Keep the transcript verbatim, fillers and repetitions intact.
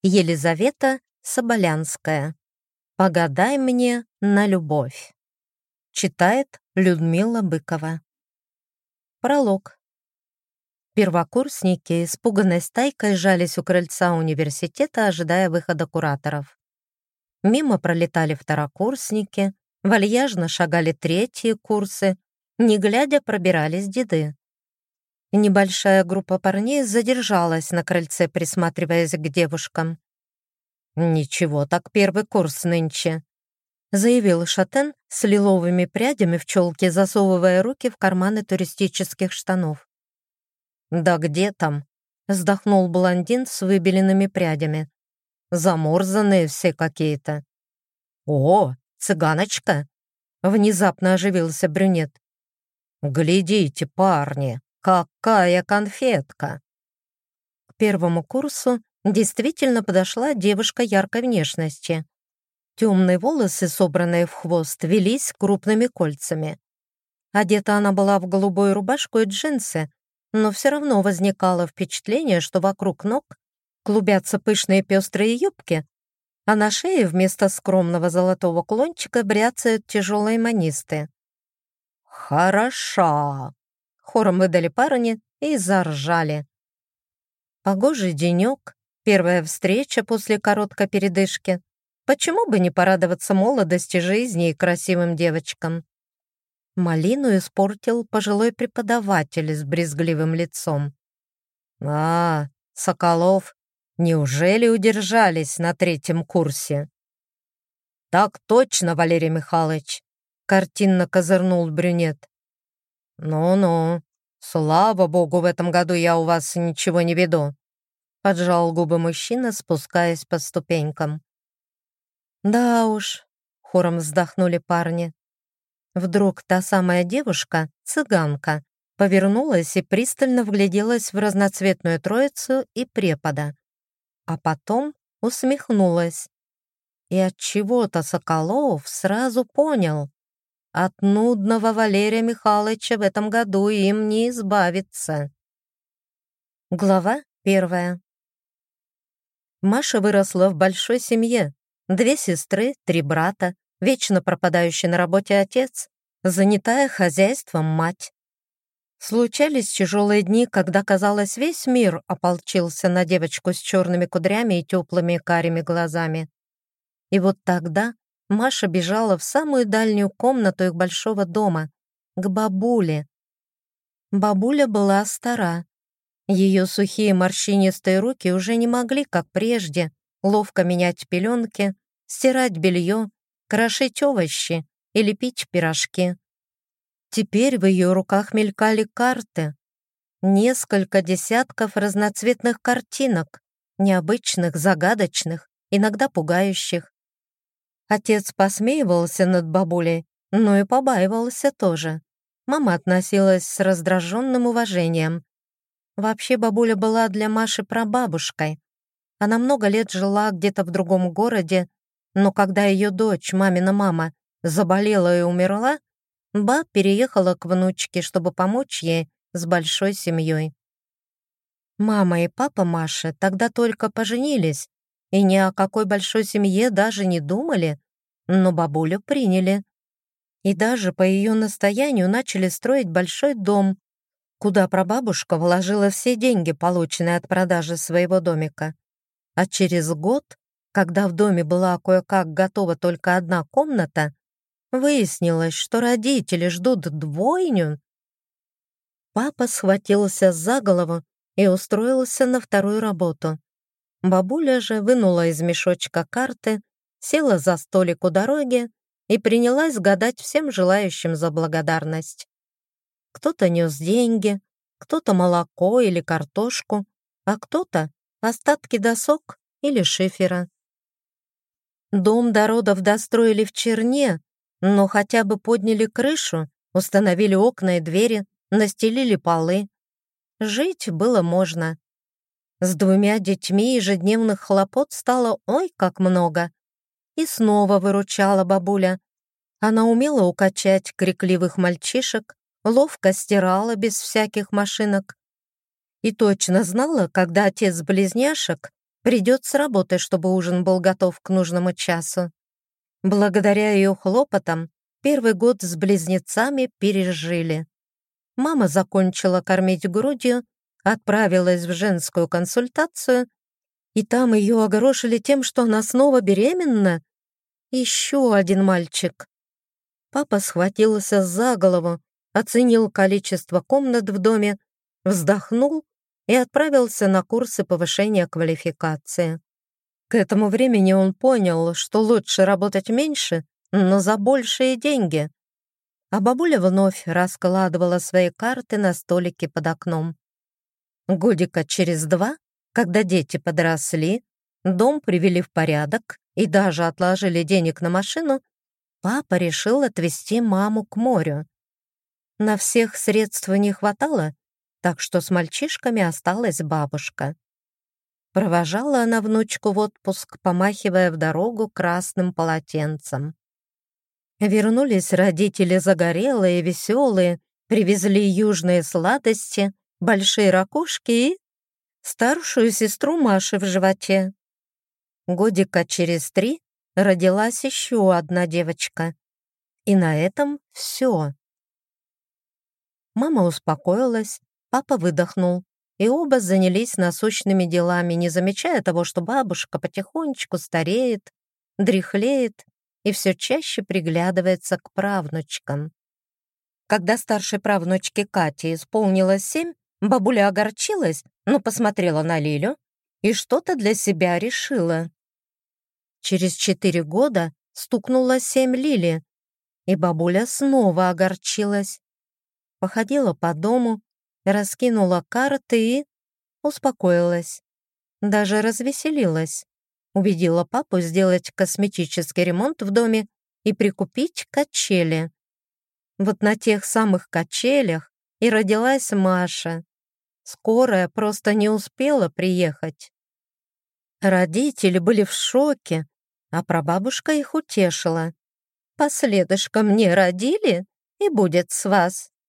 Елизавета Соболянская. «Погадай мне на любовь». Читает Людмила Быкова. Пролог. Первокурсники испуганной стайкой жались у крыльца университета, ожидая выхода кураторов. Мимо пролетали второкурсники, вальяжно шагали третьи курсы, не глядя пробирались деды. Небольшая группа парней задержалась на крыльце, присматриваясь к девушкам. «Ничего, так первый курс нынче», — заявил шатен с лиловыми прядями в челке, засовывая руки в карманы туристических штанов. «Да где там?» — вздохнул блондин с выбеленными прядями. «Замурзанные все какие-то». «О, цыганочка!» — внезапно оживился брюнет. «Глядите, парни, какая конфетка!» К первому курсу действительно подошла девушка яркой внешности. Темные волосы, собранные в хвост, велись крупными кольцами. Одета она была в голубую рубашку и джинсы, но все равно возникало впечатление, что вокруг ног клубятся пышные пестрые юбки, а на шее вместо скромного золотого кулончика бряцают тяжелые манисты. «Хороша!» — хором выдали парни и заржали. Погожий денек, первая встреча после короткой передышки. Почему бы не порадоваться молодости жизни и красивым девочкам? Малину испортил пожилой преподаватель с брезгливым лицом. «А, Соколов, неужели удержались на третьем курсе?» «Так точно, Валерий Михайлович», — картинно козырнул брюнет. «Ну-ну, слава богу, в этом году я у вас ничего не веду», — поджал губы мужчина, спускаясь по ступенькам. «Да уж», — хором вздохнули парни. Вдруг та самая девушка, цыганка, повернулась и пристально вгляделась в разноцветную троицу и препода, а потом усмехнулась. И от чего-то Соколов сразу понял: от нудного Валерия Михайловича в этом году им не избавиться. Глава первая. Маша выросла в большой семье. Две сестры, три брата, вечно пропадающий на работе отец, занятая хозяйством мать. Случались тяжелые дни, когда, казалось, весь мир ополчился на девочку с черными кудрями и теплыми карими глазами. И вот тогда Маша бежала в самую дальнюю комнату их большого дома, к бабуле. Бабуля была стара. Ее сухие морщинистые руки уже не могли, как прежде, ловко менять пеленки, стирать белье, крошить овощи и лепить пирожки. Теперь в ее руках мелькали карты. Несколько десятков разноцветных картинок, необычных, загадочных, иногда пугающих. Отец посмеивался над бабулей, но и побаивался тоже. Мама относилась с раздраженным уважением. Вообще бабуля была для Маши прабабушкой. Она много лет жила где-то в другом городе, но когда ее дочь, мамина мама, заболела и умерла, ба переехала к внучке, чтобы помочь ей с большой семьей. Мама и папа Маши тогда только поженились и ни о какой большой семье даже не думали, но бабулю приняли. И даже по ее настоянию начали строить большой дом, куда прабабушка вложила все деньги, полученные от продажи своего домика. А через год, когда в доме была кое-как готова только одна комната, выяснилось, что родители ждут двойню. Папа схватился за голову и устроился на вторую работу. Бабуля же вынула из мешочка карты, села за столик у дороги и принялась гадать всем желающим за благодарность. Кто-то нес деньги, кто-то молоко или картошку, а кто-то остатки досок или шифера. Дом до родов достроили в черне, но хотя бы подняли крышу, установили окна и двери, настелили полы. Жить было можно. С двумя детьми ежедневных хлопот стало ой как много. И снова выручала бабуля. Она умела укачать крикливых мальчишек, ловко стирала без всяких машинок. И точно знала, когда отец близняшек придет с работы, чтобы ужин был готов к нужному часу. Благодаря ее хлопотам первый год с близнецами пережили. Мама закончила кормить грудью, отправилась в женскую консультацию, и там ее огорошили тем, что она снова беременна. Еще один мальчик. Папа схватился за голову, оценил количество комнат в доме, вздохнул и отправился на курсы повышения квалификации. К этому времени он понял, что лучше работать меньше, но за большие деньги. А бабуля вновь раскладывала свои карты на столике под окном. Годика через два, когда дети подросли, дом привели в порядок и даже отложили денег на машину, папа решил отвезти маму к морю. На всех средств не хватало, так что с мальчишками осталась бабушка. Провожала она внучку в отпуск, помахивая в дорогу красным полотенцем. Вернулись родители загорелые, веселые, привезли южные сладости, большие ракушки и старшую сестру Маши в животе. Годика через три родилась еще одна девочка. И на этом все. Мама успокоилась, папа выдохнул, и оба занялись насущными делами, не замечая того, что бабушка потихонечку стареет, дряхлеет и все чаще приглядывается к правнучкам. Когда старшей правнучке Кате исполнилось семь, бабуля огорчилась, но посмотрела на Лилю и что-то для себя решила. Через четыре года стукнуло семь Лили, и бабуля снова огорчилась. Походила по дому, раскинула карты и успокоилась. Даже развеселилась. Убедила папу сделать косметический ремонт в доме и прикупить качели. Вот на тех самых качелях и родилась Маша. Скорая просто не успела приехать. Родители были в шоке, а прабабушка их утешила. «Последышком не родили, и будет с вас.